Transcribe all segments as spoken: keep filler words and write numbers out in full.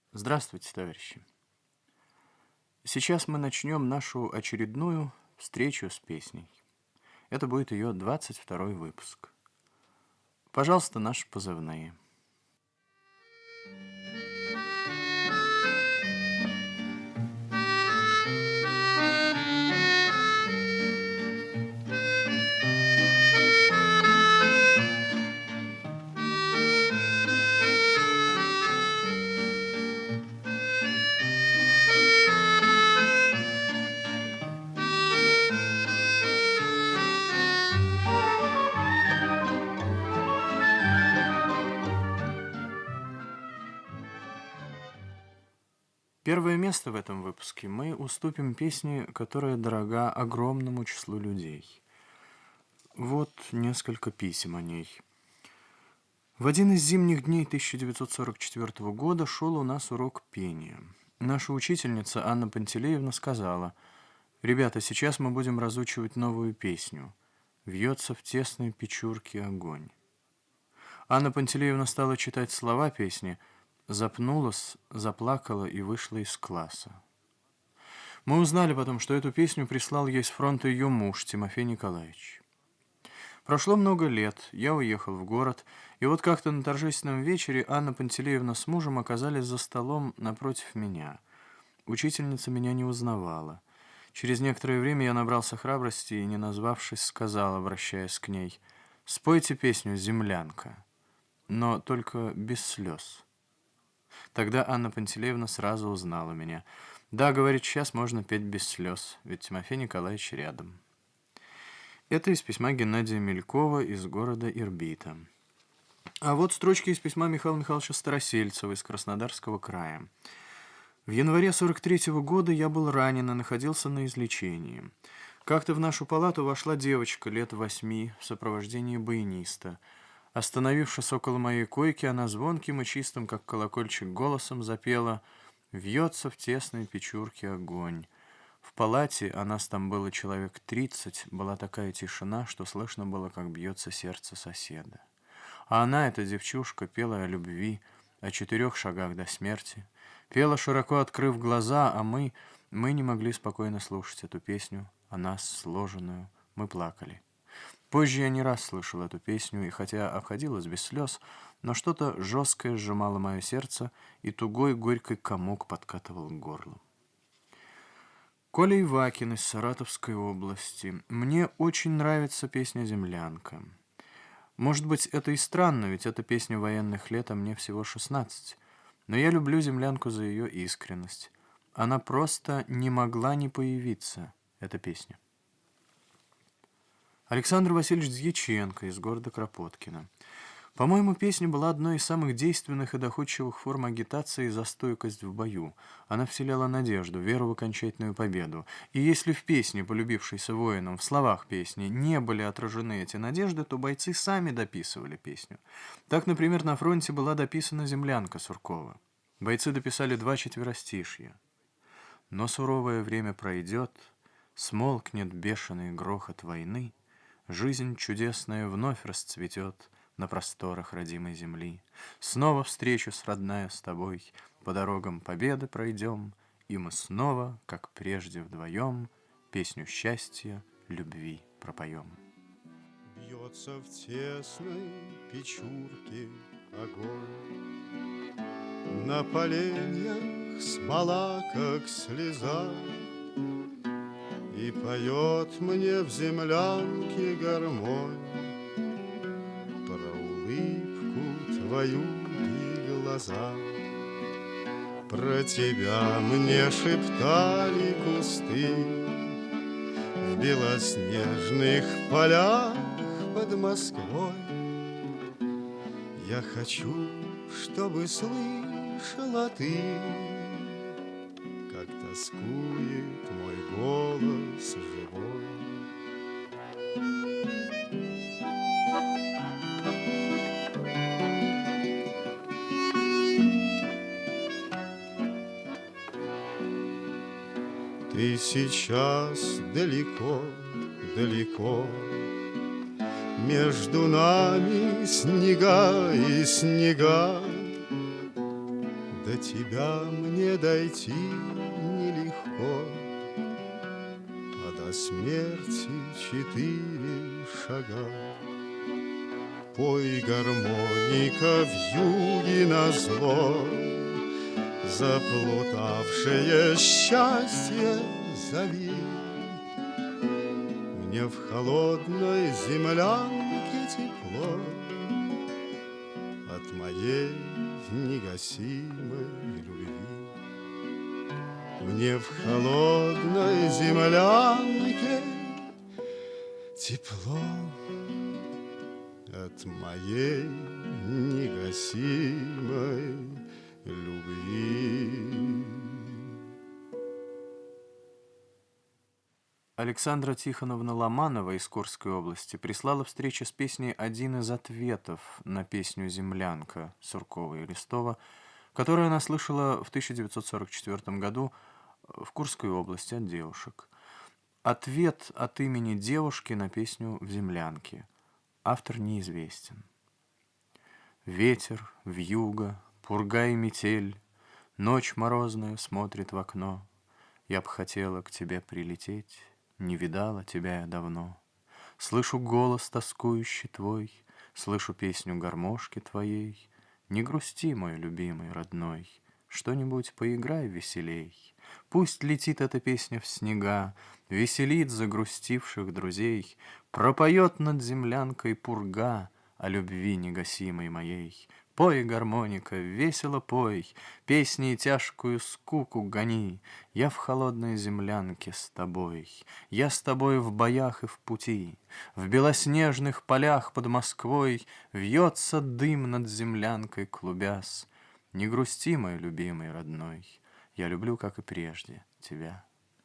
Здравствуйте, товарищи! Сейчас мы начнем нашу очередную встречу с песней. Это будет ее двадцать второй выпуск. Пожалуйста, наши позывные. Первое место в этом выпуске мы уступим песне, которая дорога огромному числу людей. Вот несколько писем о ней. В один из зимних дней тысяча девятьсот сорок четвёртого года шел у нас урок пения. Наша учительница Анна Пантелеевна сказала: «Ребята, сейчас мы будем разучивать новую песню. Вьется в тесной печурке огонь». Анна Пантелеевна стала читать слова песни, запнулась, заплакала и вышла из класса. Мы узнали потом, что эту песню прислал ей с фронта ее муж Тимофей Николаевич. Прошло много лет, я уехал в город, и вот как-то на торжественном вечере Анна Пантелеевна с мужем оказались за столом напротив меня. Учительница меня не узнавала. Через некоторое время я набрался храбрости и, не назвавшись, сказал, обращаясь к ней: «Спойте песню «Землянка», но только без слез». Тогда Анна Пантелеевна сразу узнала меня. «Да, — говорит, — сейчас можно петь без слез, ведь Тимофей Николаевич рядом». Это из письма Геннадия Мелькова из города Ирбита. А вот строчки из письма Михаила Михайловича Старосельцева из Краснодарского края. В январе сорок третьего года я был ранен и находился на излечении. Как-то в нашу палату вошла девочка лет восьми в сопровождении баяниста. Остановившись около моей койки, она звонким и чистым, как колокольчик, голосом запела: «Вьется в тесной печурке огонь». В палате, а нас там было человек тридцать, была такая тишина, что слышно было, как бьется сердце соседа. А она, эта девчушка, пела о любви, о четырех шагах до смерти. Пела, широко открыв глаза, а мы, мы не могли спокойно слушать эту песню, о нас сложенную. Мы плакали. Позже я не раз слышал эту песню, и хотя обходилось без слез, но что-то жесткое сжимало мое сердце, и тугой горький комок подкатывал к горлу. Коля Ивакин из Саратовской области. Мне очень нравится песня «Землянка». Может быть, это и странно, ведь это песня военных лет, а мне всего шестнадцать. Но я люблю «Землянку» за ее искренность. Она просто не могла не появиться, эта песня. Александр Васильевич Дьяченко из города Кропоткино. По-моему, песня была одной из самых действенных и доходчивых форм агитации за стойкость в бою. Она вселяла надежду, веру в окончательную победу. И если в песне, полюбившейся воинам, в словах песни не были отражены эти надежды, то бойцы сами дописывали песню. Так, например, на фронте была дописана «Землянка» Суркова. Бойцы дописали два четверостишья. «Но суровое время пройдет, смолкнет бешеный грохот войны, жизнь чудесная вновь расцветет на просторах родимой земли. Снова встречусь, родная, с тобой, по дорогам победы пройдем, и мы снова, как прежде вдвоем, песню счастья, любви пропоем». Бьется в тесной печурке огонь, на поленьях смола, как слеза, и поет мне в землянке гармонь про улыбку твою и глаза. Про тебя мне шептали кусты в белоснежных полях под Москвой. Я хочу, чтобы слышала ты, как тоскует мой голос живой. Ты сейчас далеко, далеко, между нами снега и снега. до тебя мне дойти нелегко, а до смерти четыре шага. Пой, гармоника, вьюги назло, заплутавшее счастье зови. Мне в холодной землянке тепло от моей негасимой любви. Мне в холодной землянке тепло от моей негасимой любви. Александра Тихоновна Ломанова из Курской области прислала встрече с песней один из ответов на песню «Землянка» Суркова и Листова, которую она слышала в тысяча девятьсот сорок четвёртом году в Курской области от девушек. Ответ от имени девушки на песню «В землянке». Автор неизвестен. Ветер, вьюга, пурга и метель, ночь морозная смотрит в окно. Я б хотела к тебе прилететь, не видала тебя я давно. Слышу голос тоскующий твой, слышу песню гармошки твоей. Не грусти, мой любимый, родной, что-нибудь поиграй веселей. Пусть летит эта песня в снега, веселит загрустивших друзей, пропоет над землянкой пурга о любви негасимой моей. Пой, гармоника, весело пой, песней тяжкую скуку гони. Я в холодной землянке с тобой, я с тобой в боях и в пути. В белоснежных полях под Москвой вьется дым над землянкой клубясь. Не грусти, мой любимый родной, я люблю, как и прежде, тебя.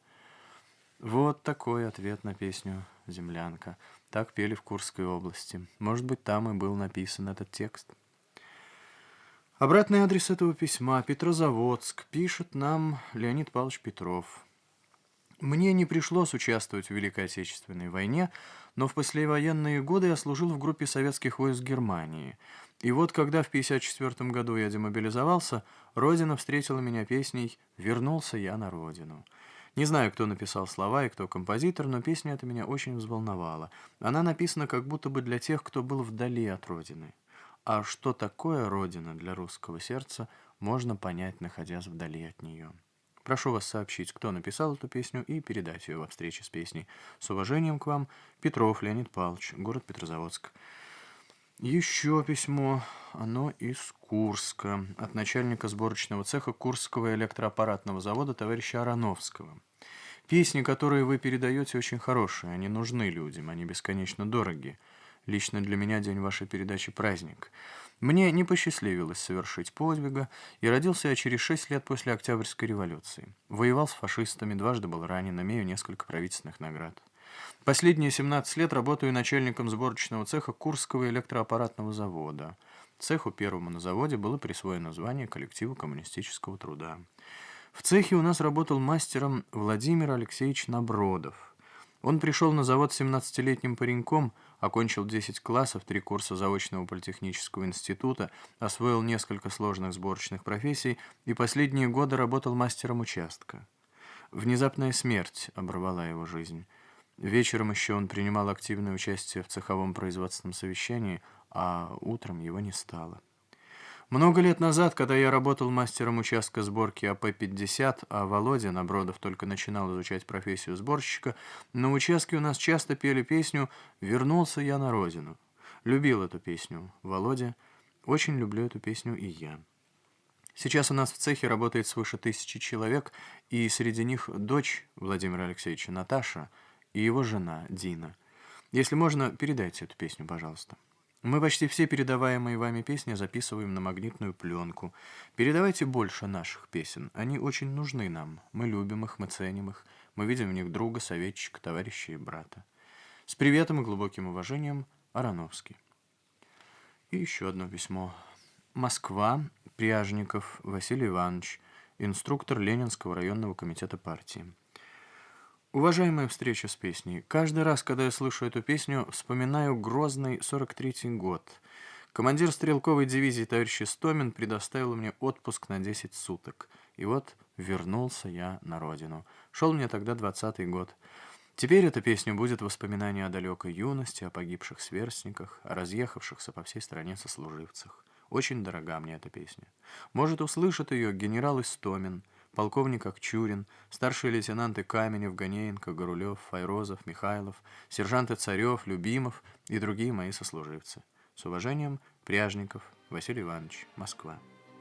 Вот такой ответ на песню «Землянка». Так пели в Курской области. Может быть, там и был написан этот текст. Обратный адрес этого письма — Петрозаводск. Пишет нам Леонид Павлович Петров. Мне не пришлось участвовать в Великой Отечественной войне, но в послевоенные годы я служил в группе советских войск Германии. И вот, когда в пятьдесят четвёртом году я демобилизовался, Родина встретила меня песней «Вернулся я на Родину». Не знаю, кто написал слова и кто композитор, но песня эта меня очень взволновала. Она написана как будто бы для тех, кто был вдали от Родины. А что такое Родина для русского сердца, можно понять, находясь вдали от нее. Прошу вас сообщить, кто написал эту песню, и передать ее во встрече с песней. С уважением к вам, Петров Леонид Павлович, город Петрозаводск. Еще письмо, оно из Курска, от начальника сборочного цеха Курского электроаппаратного завода товарища Ароновского. Песни, которые вы передаете, очень хорошие, они нужны людям, они бесконечно дороги. Лично для меня день вашей передачи — праздник. Мне не посчастливилось совершить подвига, и родился я через шесть лет после Октябрьской революции. Воевал с фашистами, дважды был ранен, имею несколько правительственных наград. Последние семнадцать лет работаю начальником сборочного цеха Курского электроаппаратного завода. Цеху первому на заводе было присвоено звание коллектива коммунистического труда. В цехе у нас работал мастером Владимир Алексеевич Набродов. Он пришел на завод семнадцатилетним пареньком, окончил десять классов, три курса заочного политехнического института, освоил несколько сложных сборочных профессий и последние годы работал мастером участка. Внезапная смерть оборвала его жизнь. Вечером еще он принимал активное участие в цеховом производственном совещании, а утром его не стало. Много лет назад, когда я работал мастером участка сборки А П пятьдесят, а Володя Набродов только начинал изучать профессию сборщика, на участке у нас часто пели песню «Вернулся я на родину». Любил эту песню Володя, очень люблю эту песню и я. Сейчас у нас в цехе работает свыше тысячи человек, и среди них дочь Владимира Алексеевича Наташа и его жена Дина. Если можно, передайте эту песню, пожалуйста. Мы почти все передаваемые вами песни записываем на магнитную пленку. Передавайте больше наших песен. Они очень нужны нам. Мы любим их, мы ценим их. Мы видим в них друга, советчика, товарища и брата. С приветом и глубоким уважением, Ароновский. И еще одно письмо. Москва, Пряжников Василий Иванович, инструктор Ленинского районного комитета партии. Уважаемая встреча с песней, каждый раз, когда я слышу эту песню, вспоминаю грозный сорок третий год, Командир стрелковой дивизии товарищ Истомин предоставил мне отпуск на десять суток. И вот вернулся я на родину. Шел мне тогда двадцатый год. Теперь эта песня будет воспоминание о далекой юности, о погибших сверстниках, о разъехавшихся по всей стране сослуживцах. Очень дорога мне эта песня. Может, услышат ее генерал Истомин, полковник Акчурин, старшие лейтенанты Каменев, Ганеенко, Горулев, Файрозов, Михайлов, сержанты Царев, Любимов и другие мои сослуживцы. С уважением, Пряжников Василий Иванович, Москва.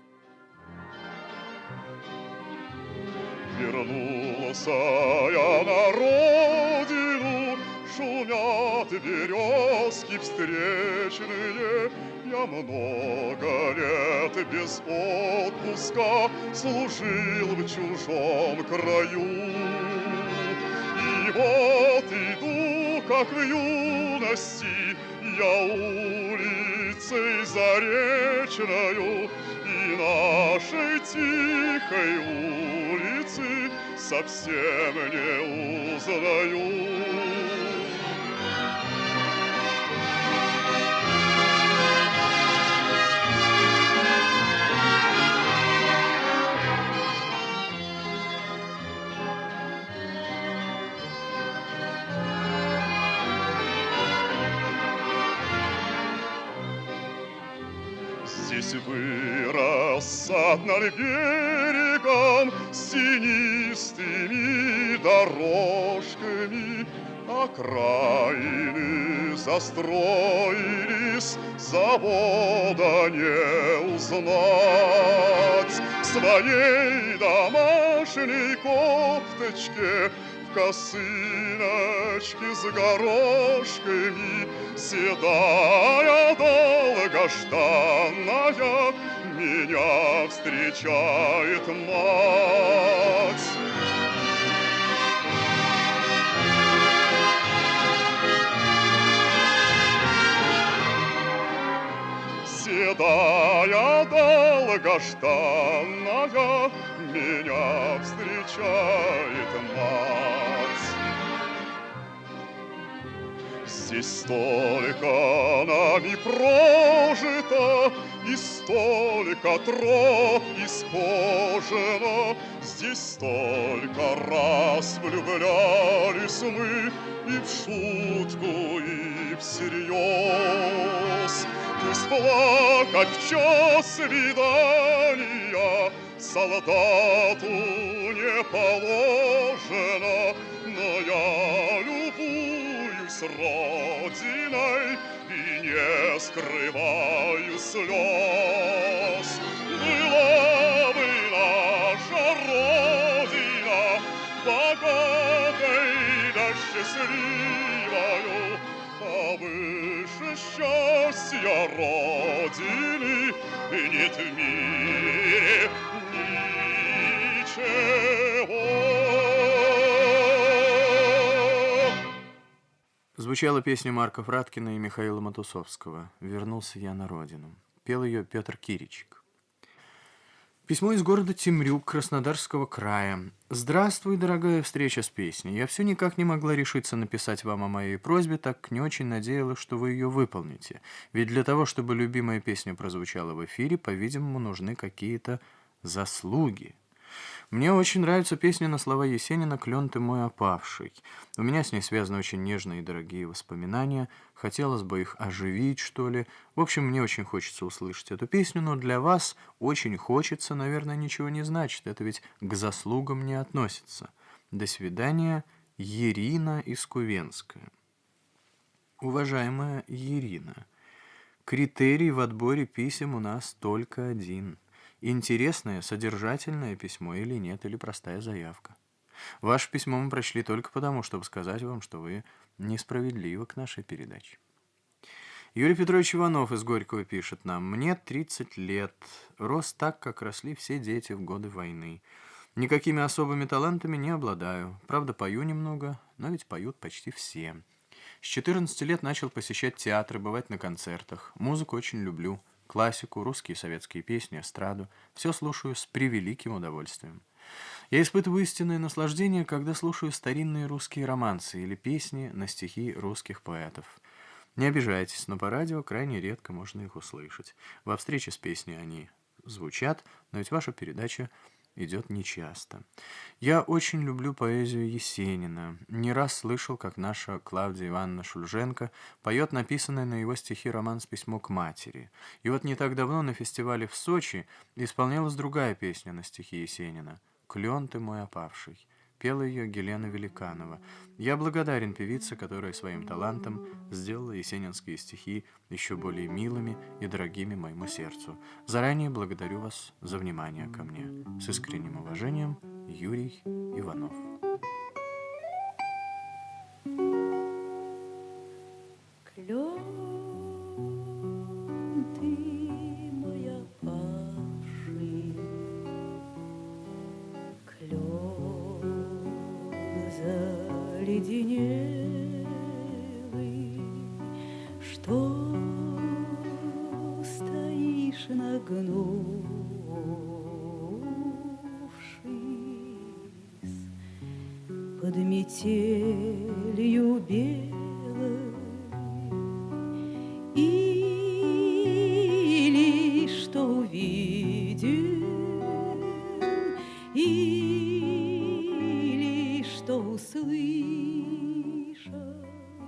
Вернулся я на родину, шумят березки встречные. Я много лет без отпуска служил в чужом краю. И вот иду, как в юности, я улицей заречною, и нашей тихой улицы совсем не узнаю. Здесь вырос сад над берегом с тенистыми дорожками, окраины застроились, завода не узнать. В своей домашней кофточке, в косыночке с горошками, седая долгожданная меня встречает мать. Седая долгожданная меня встречает мать. Здесь столько нами прожито, и столько троп исхожено. Здесь столько раз влюблялись мы и в шутку, и всерьез. Пусть плакать в час свидания солдату не положено, но я любуюсь родиной и не скрываю слез. Была бы наша родина богатой да счастливою, а выше счастья родины нет в мире ничего. Звучала песня Марка Фраткина и Михаила Матусовского «Вернулся я на родину». Пел ее Петр Киричек. Письмо из города Темрюк, Краснодарского края. «Здравствуй, дорогая встреча с песней. Я все никак не могла решиться написать вам о моей просьбе, так как не очень надеялась, что вы ее выполните. Ведь для того, чтобы любимая песня прозвучала в эфире, по-видимому, нужны какие-то заслуги. Мне очень нравится песня на слова Есенина «Клен ты мой опавший». У меня с ней связаны очень нежные и дорогие воспоминания. Хотелось бы их оживить, что ли. В общем, мне очень хочется услышать эту песню, но для вас очень хочется, наверное, ничего не значит. Это ведь к заслугам не относится. До свидания, Ирина из Кувенская». Уважаемая Ирина, критерий в отборе писем у нас только один – интересное, содержательное письмо или нет, или простая заявка. Ваше письмо мы прочли только потому, чтобы сказать вам, что вы несправедливы к нашей передаче. Юрий Петрович Иванов из Горького пишет нам: «Мне тридцать лет, рос так, как росли все дети в годы войны. Никакими особыми талантами не обладаю. Правда, пою немного, но ведь поют почти все. С четырнадцати лет начал посещать театры, бывать на концертах. Музыку очень люблю. Классику, русские советские песни, эстраду. Все слушаю с превеликим удовольствием. Я испытываю истинное наслаждение, когда слушаю старинные русские романсы или песни на стихи русских поэтов. Не обижайтесь, но по радио крайне редко можно их услышать. Во встрече с песней они звучат, но ведь ваша передача идет нечасто. Я очень люблю поэзию Есенина. Не раз слышал, как наша Клавдия Ивановна Шульженко поет написанный на его стихи романс «Письмо к матери». И вот не так давно на фестивале в Сочи исполнялась другая песня на стихи Есенина «Клен ты мой опавший». Пела ее Гелена Великанова. Я благодарен певице, которая своим талантом сделала есенинские стихи еще более милыми и дорогими моему сердцу. Заранее благодарю вас за внимание ко мне. С искренним уважением, Юрий Иванов. Клен ты мой опавший, клен заледенелый, что стоишь нагнувшись под метелью белой, или что увидел, или что услышал,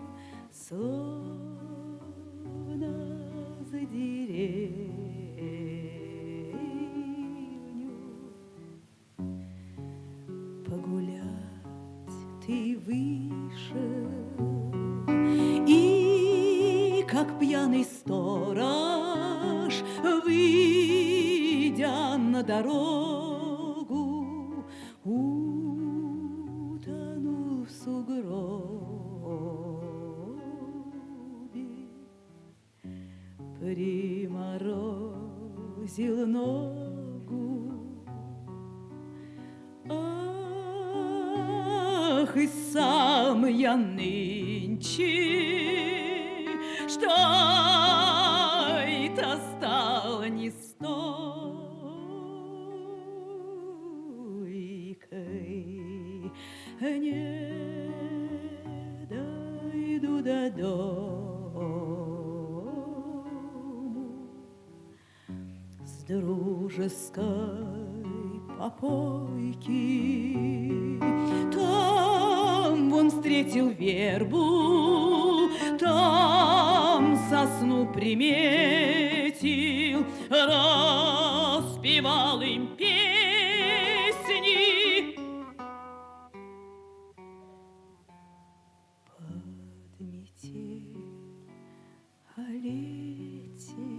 словно за деревню погулять ты вышел, и как пьяный сторож, выйдя на дорогу, утонул в сугробе, приморозил ногу. Ах, и сам я нынче, что это стало не стойкой, не дойду до дому с дружеской попойки. Там вон встретил вербу, там сосну приметил, распевал им песни. Под метель о лете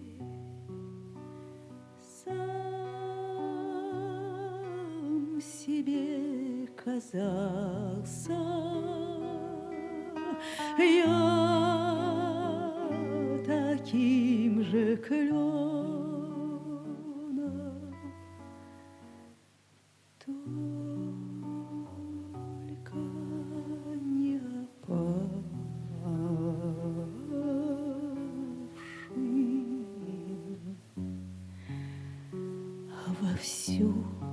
сам себе казался я таким же кленом, только не опавшим, а вовсю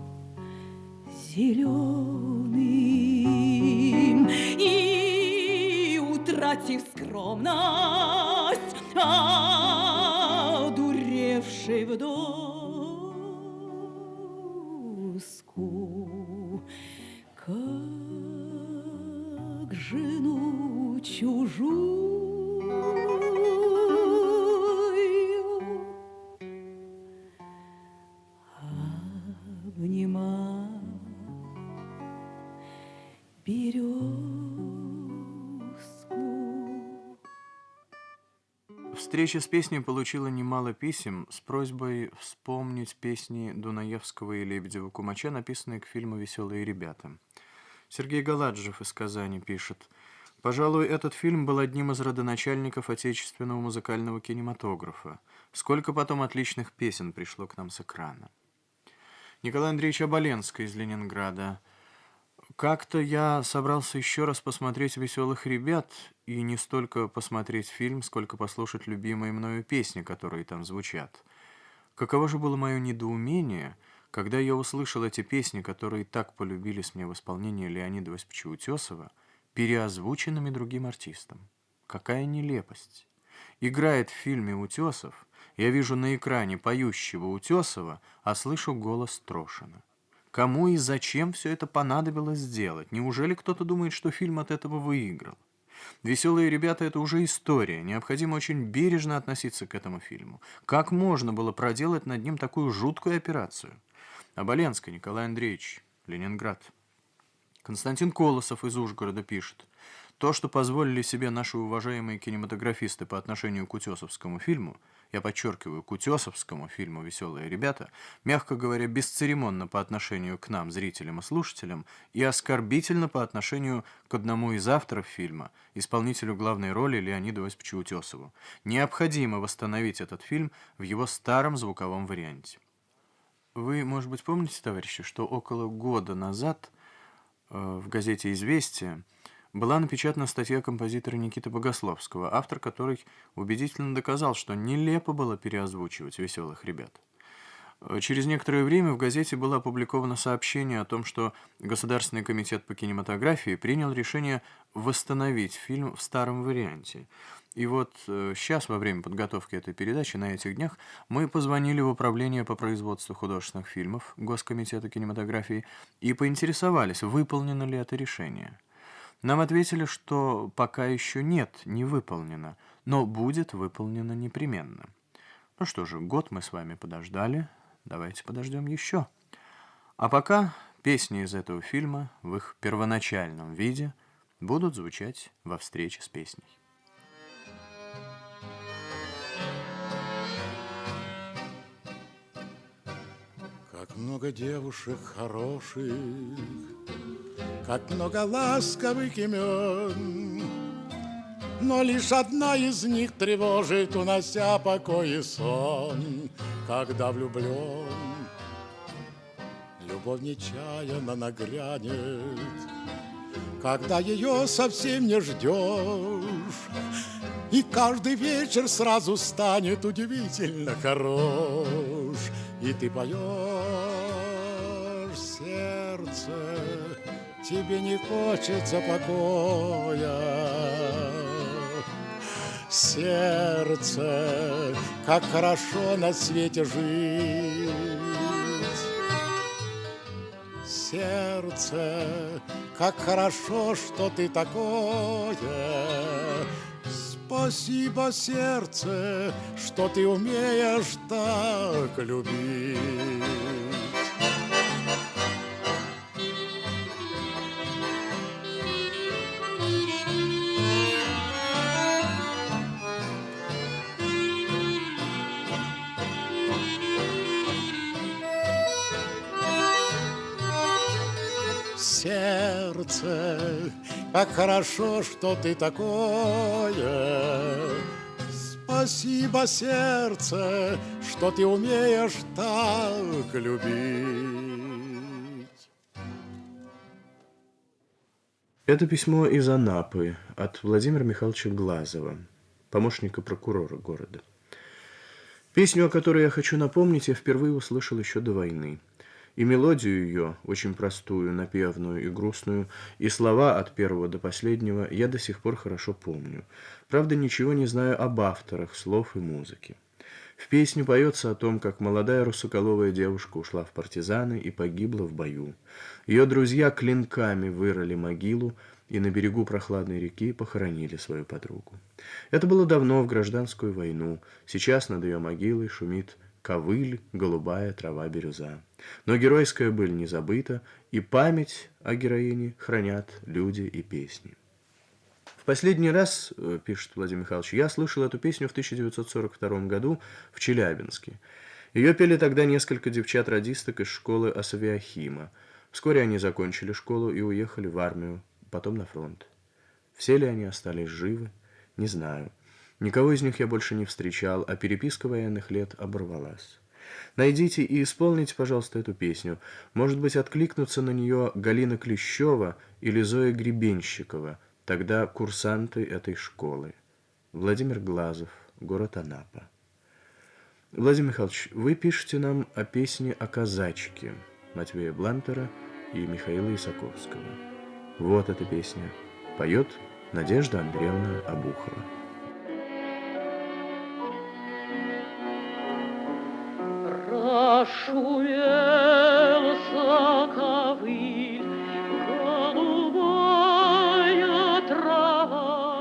зеленым, и, утратив скромность, одуревший в доску, как жену чужую обнимал березку. Встреча с песней получила немало писем с просьбой вспомнить песни Дунаевского и Лебедева-Кумача, написанные к фильму «Веселые ребята». Сергей Галаджев из Казани пишет: «Пожалуй, этот фильм был одним из родоначальников отечественного музыкального кинематографа. Сколько потом отличных песен пришло к нам с экрана». Николай Андреевич Оболенский из Ленинграда: «Как-то я собрался еще раз посмотреть «Веселых ребят», и не столько посмотреть фильм, сколько послушать любимые мною песни, которые там звучат. Каково же было мое недоумение, когда я услышал эти песни, которые так полюбились мне в исполнении Леонида Осиповича Утесова, переозвученными другим артистом. Какая нелепость! Играет в фильме Утесов, я вижу на экране поющего Утесова, а слышу голос Трошина. Кому и зачем все это понадобилось сделать? Неужели кто-то думает, что фильм от этого выиграл? «Веселые ребята» — это уже история. Необходимо очень бережно относиться к этому фильму. Как можно было проделать над ним такую жуткую операцию? Оболенский Николай Андреевич, Ленинград. Константин Колосов из Ужгорода пишет: то, что позволили себе наши уважаемые кинематографисты по отношению к утесовскому фильму, я подчеркиваю, к утесовскому фильму «Веселые ребята», мягко говоря, бесцеремонно по отношению к нам, зрителям и слушателям, и оскорбительно по отношению к одному из авторов фильма, исполнителю главной роли Леониду Осиповичу Утесову. Необходимо восстановить этот фильм в его старом звуковом варианте. Вы, может быть, помните, товарищи, что около года назад э, в газете «Известия» была напечатана статья композитора Никиты Богословского, автор которой убедительно доказал, что нелепо было переозвучивать «Веселых ребят». Через некоторое время в газете было опубликовано сообщение о том, что Государственный комитет по кинематографии принял решение восстановить фильм в старом варианте. И вот сейчас, во время подготовки этой передачи, на этих днях, мы позвонили в Управление по производству художественных фильмов Госкомитета кинематографии и поинтересовались, выполнено ли это решение. Нам ответили, что пока еще нет, не выполнено, но будет выполнено непременно. Ну что же, год мы с вами подождали, давайте подождем еще. А пока песни из этого фильма в их первоначальном виде будут звучать во встрече с песней. Как много девушек хороших, как много ласковых имен, но лишь одна из них тревожит, унося покой и сон. Когда влюблен, любовь нечаянно нагрянет, когда ее совсем не ждешь, и каждый вечер сразу станет удивительно хорош. И ты поешь, сердце, тебе не хочется покоя. Сердце, как хорошо на свете жить. Сердце, как хорошо, что ты такое. Спасибо, сердце, что ты умеешь так любить. Сердце, как хорошо, что ты такое. Спасибо, сердце, что ты умеешь так любить. Это письмо из Анапы от Владимира Михайловича Глазова, помощника прокурора города. Песню, о которой я хочу напомнить, я впервые услышал еще до войны. И мелодию ее, очень простую, напевную и грустную, и слова от первого до последнего я до сих пор хорошо помню. Правда, ничего не знаю об авторах слов и музыки. В песне поется о том, как молодая русоколовая девушка ушла в партизаны и погибла в бою. Ее друзья клинками вырыли могилу и на берегу прохладной реки похоронили свою подругу. Это было давно, в гражданскую войну. Сейчас над ее могилой шумит ковыль, голубая трава бирюза. Но геройская быль не забыта, и память о героине хранят люди и песни. В последний раз, пишет Владимир Михайлович, я слышал эту песню в тысяча девятьсот сорок втором году в Челябинске. Ее пели тогда несколько девчат-радисток из школы Асавиахима. Вскоре они закончили школу и уехали в армию, потом на фронт. Все ли они остались живы? Не знаю. Никого из них я больше не встречал, а переписка военных лет оборвалась. Найдите и исполните, пожалуйста, эту песню. Может быть, откликнутся на нее Галина Клещева или Зоя Гребенщикова, тогда курсанты этой школы. Владимир Глазов, город Анапа. Владимир Михайлович, вы пишете нам о песне о казачке Матвея Блантера и Михаила Исаковского. Вот эта песня. Поет Надежда Андреевна Обухова. Расшумелся ковыль, голубая трава,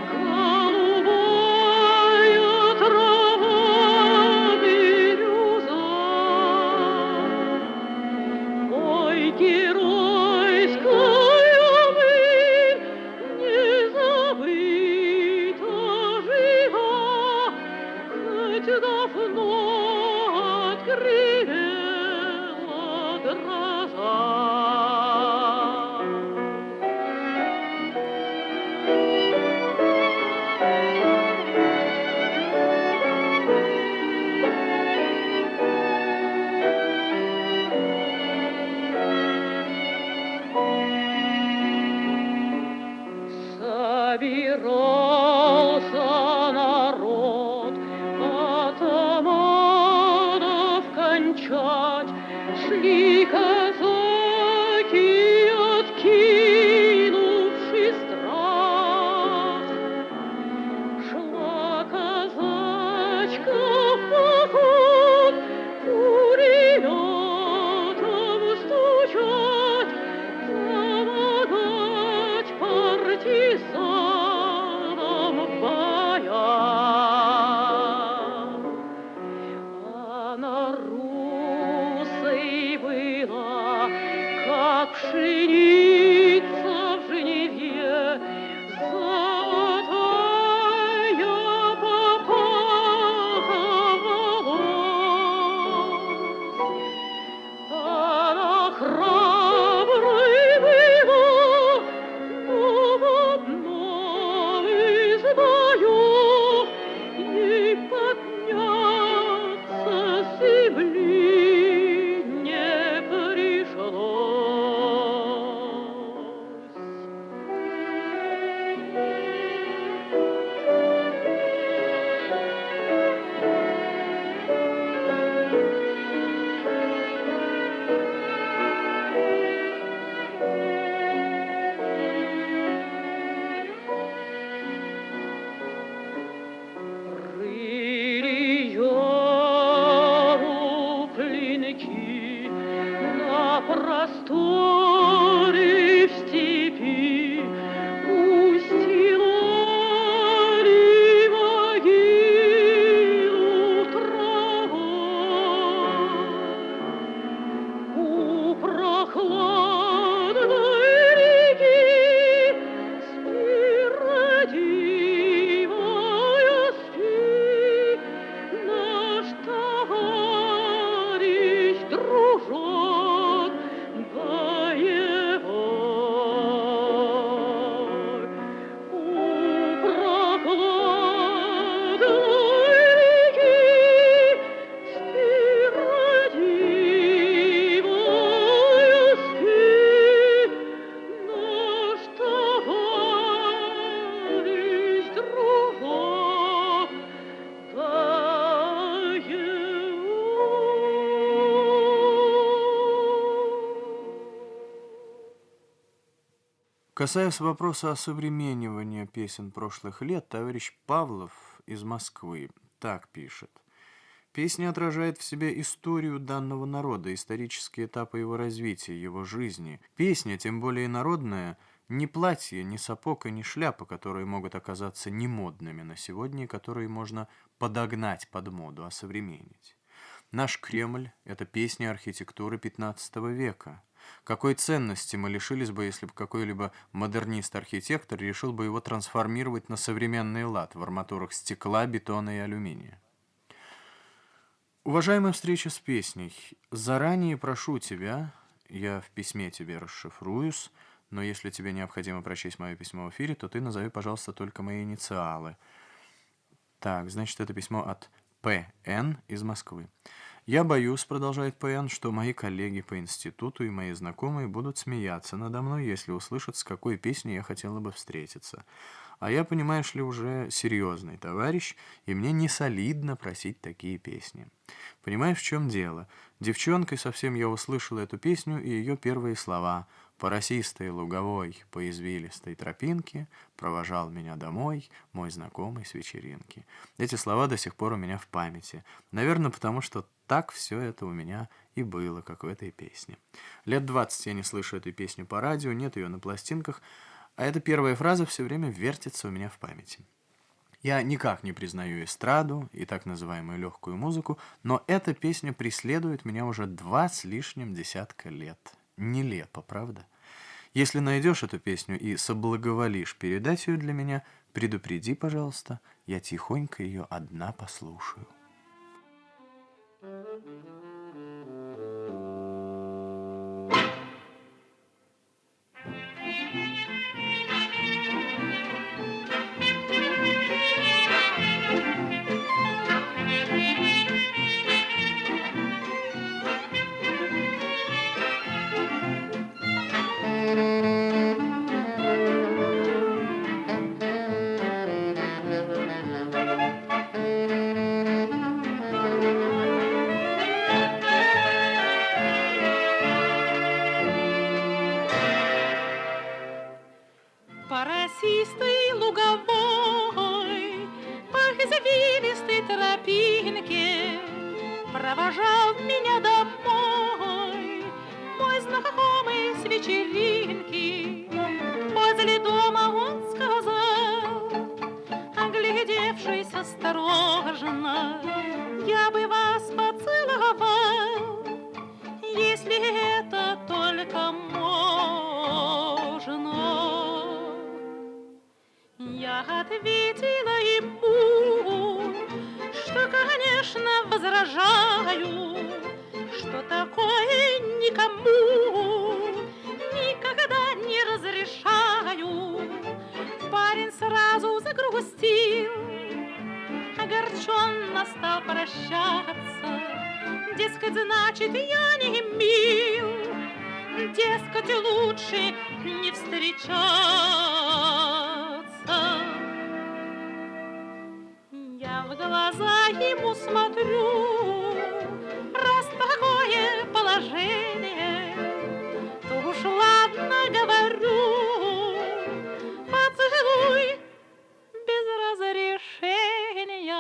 голубая трава, бирюза. Ой, геройская быль, не забыта жива, хоть давно открыла гроза. Собирался народ атаманов кончать, шли казаки, откинувши страх. Шла казачка в поход, пулеметом стучать, помогать партизанам в боях. Она русой была, как пшеница в жнивье, золотая попаха волос. Она храброй была, но в одном из боев ей подняться с земли не пришлось. Рыльёву клинки на просторе в степи, устилали могилу травой. У прохладной реки спи, родимая, спи, наш товарищ, дружок боевой. У прохладной реки спи, родимая, спи, наш товарищ, дружок Касаясь вопроса осовременивания песен прошлых лет, товарищ Павлов из Москвы так пишет. Песня отражает в себе историю данного народа, исторические этапы его развития, его жизни. Песня, тем более народная, не платье, не сапог и не шляпа, которые могут оказаться немодными на сегодня и которые можно подогнать под моду, осовременить. Наш Кремль – это песня архитектуры пятнадцатого века. Какой ценности мы лишились бы, если бы какой-либо модернист-архитектор решил бы его трансформировать на современный лад в арматурах стекла, бетона и алюминия? Уважаемая встреча с песней, заранее прошу тебя, я в письме тебе расшифруюсь, но если тебе необходимо прочесть мое письмо в эфире, то ты назови, пожалуйста, только мои инициалы. Так, значит, это письмо от П Н из Москвы. «Я боюсь, — продолжает П Н, — что мои коллеги по институту и мои знакомые будут смеяться надо мной, если услышат, с какой песней я хотела бы встретиться. А я, понимаешь ли, уже серьезный товарищ, и мне не солидно просить такие песни. Понимаешь, в чем дело? Девчонкой совсем я услышала эту песню и ее первые слова. По росистой луговой, по извилистой тропинке провожал меня домой мой знакомый с вечеринки. Эти слова до сих пор у меня в памяти. Наверное, потому что так все это у меня и было, как в этой песне. Лет двадцать я не слышу эту песню по радио, нет ее на пластинках, а эта первая фраза все время вертится у меня в памяти. Я никак не признаю эстраду и так называемую легкую музыку, но эта песня преследует меня уже два с лишним десятка лет. Нелепо, правда? Если найдешь эту песню и соблаговолишь передать ее для меня, предупреди, пожалуйста, я тихонько ее одна послушаю. По росистой луговой, по извилистой тропинке провожал меня домой мой знакомый с вечеринки. Возле дома он сказал, оглядевшись осторожно: я бы вас поцеловал, если это только можно. Я ответила ему, что, конечно, возражаю, что такое никому никогда не разрешаю. Парень сразу загрустил, огорченно стал прощаться. Дескать, значит, я не мил, дескать, лучше не встречаться. Я в глаза ему смотрю, раз такое положение, то уж ладно, говорю, поцелуй без разрешения.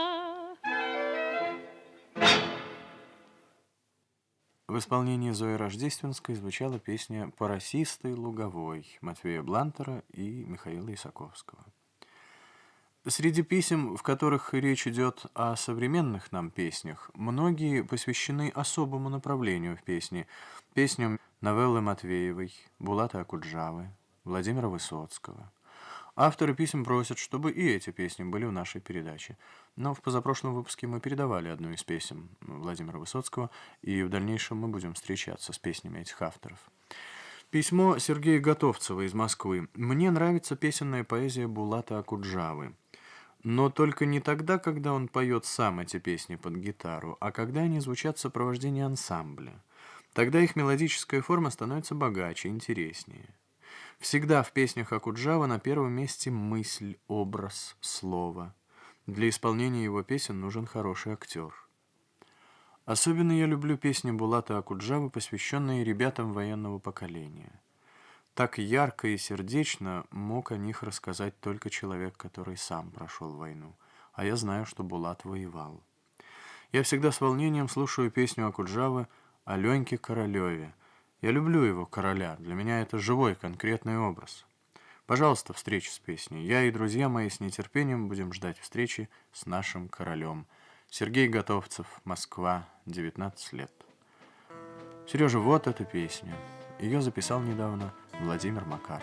В исполнении Зои Рождественской звучала песня «По росистой луговой» Матвея Блантера и Михаила Исаковского. Среди писем, в которых речь идет о современных нам песнях, многие посвящены особому направлению в песне, песням Новеллы Матвеевой, Булата Акуджавы, Владимира Высоцкого. Авторы писем просят, чтобы и эти песни были в нашей передаче. Но в позапрошлом выпуске мы передавали одну из песен Владимира Высоцкого, и в дальнейшем мы будем встречаться с песнями этих авторов. Письмо Сергея Готовцева из Москвы. «Мне нравится песенная поэзия Булата Акуджавы. Но только не тогда, когда он поет сам эти песни под гитару, а когда они звучат в сопровождении ансамбля. Тогда их мелодическая форма становится богаче, интереснее. Всегда в песнях Акуджава на первом месте мысль, образ, слово. Для исполнения его песен нужен хороший актер. Особенно я люблю песни Булата Акуджавы, посвященные ребятам военного поколения. Так ярко и сердечно мог о них рассказать только человек, который сам прошел войну. А я знаю, что Булат воевал. Я всегда с волнением слушаю песню Акуджавы о Леньке Королеве. Я люблю его, короля. Для меня это живой, конкретный образ. Пожалуйста, встреча с песней. Я и друзья мои с нетерпением будем ждать встречи с нашим королем. Сергей Готовцев, Москва, девятнадцать лет. Сережа, вот эта песня. Ее записал недавно Владимир Макаров.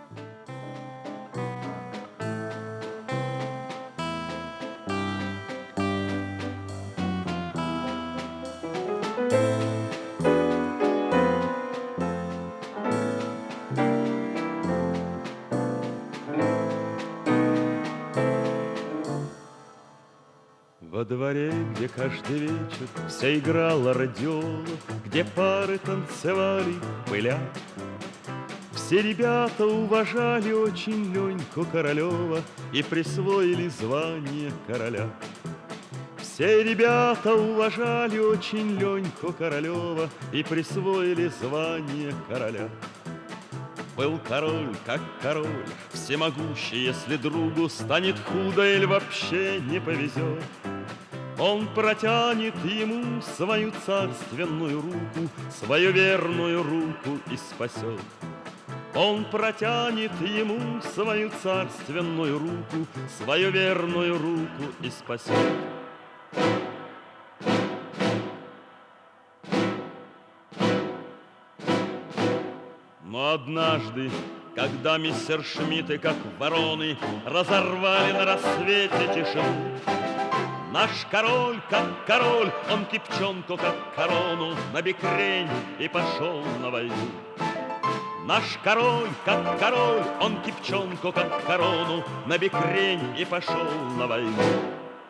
Во дворе, где каждый вечер вся играла радиола, где пары танцевали, пыля, все ребята уважали очень Леньку Королева и присвоили звание короля. Все ребята уважали очень Леньку Королева и присвоили звание короля. Был король, как король, всемогущий, если другу станет худо или вообще не повезет. Он протянет ему свою царственную руку, свою верную руку и спасет. Он протянет ему свою царственную руку, свою верную руку и спасет. Но однажды, когда мессершмитты, как вороны, разорвали на рассвете тишину, наш король, как король, он кипчонку, как корону, на бекрень и пошел на войну. Наш король, как король, он кипчонку, как корону, на бекрень и пошел на войну.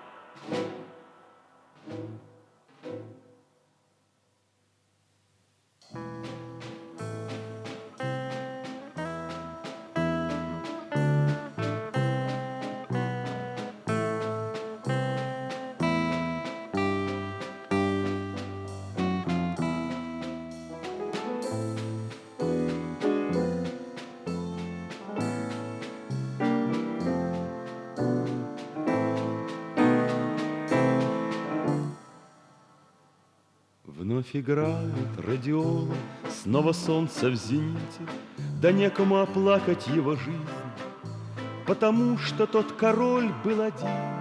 Вновь играет радиола, снова солнце в зените, да некому оплакать его жизнь, потому что тот король был один.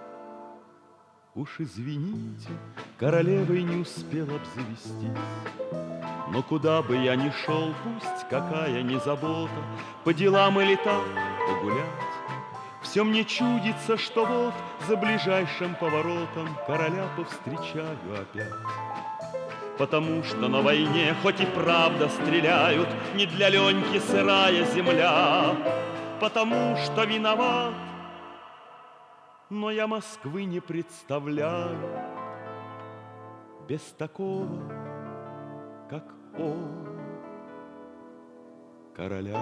Уж извините, королевой не успел обзавестись, но куда бы я ни шел, пусть какая ни забота, по делам или так погулять, все мне чудится, что вот за ближайшим поворотом короля повстречаю опять. Потому что на войне хоть и правда стреляют, не для Леньки сырая земля. Потому что виноват, но я Москвы не представляю без такого, как он, короля.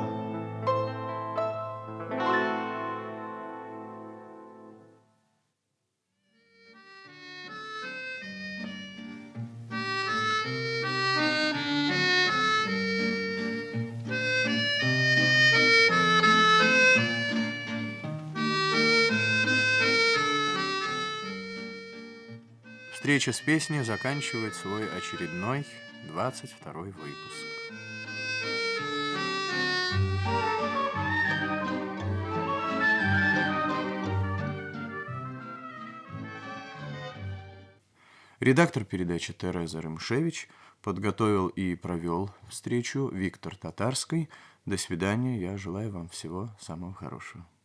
Встреча с песней заканчивает свой очередной двадцать второй выпуск. Редактор передачи Тереза Рымшевич, подготовил и провел встречу Виктор Татарский. До свидания, я желаю вам всего самого хорошего.